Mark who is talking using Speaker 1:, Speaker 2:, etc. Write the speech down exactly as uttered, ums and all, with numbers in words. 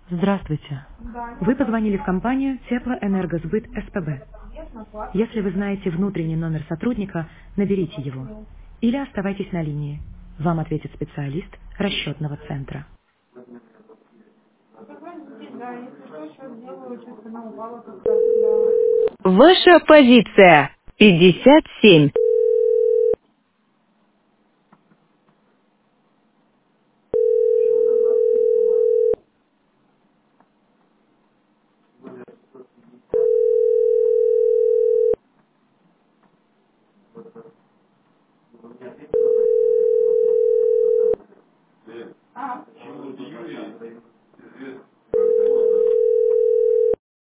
Speaker 1: Здравствуйте.
Speaker 2: Да,
Speaker 1: Вы
Speaker 2: необходимо.
Speaker 1: позвонили в компанию Теплоэнергосбыт СПБ.
Speaker 2: Конечно, платно.
Speaker 1: Если вы знаете внутренний номер сотрудника, наберите его. Или оставайтесь на линии. Вам ответит специалист расчетного центра.
Speaker 2: Позвоните, да, если что, сейчас сделаю, сейчас она упала как раз, да.
Speaker 1: Ваша позиция пятьдесят семь.